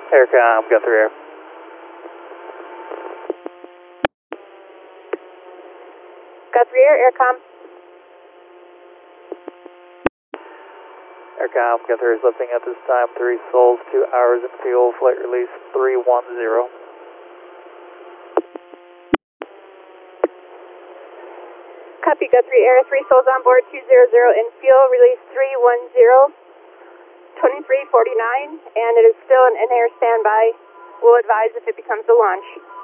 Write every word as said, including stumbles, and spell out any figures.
Aircom, Guthrie Air. Guthrie Air, Aircom. Aircom, Guthrie Air is lifting at this time, three sols, two hours in fuel, flight release three one zero. Copy, Guthrie Air, three souls on board, two zero zero in fuel, release three one zero, twenty-three forty-nine, and it is still an in-air standby. We'll advise if it becomes a launch.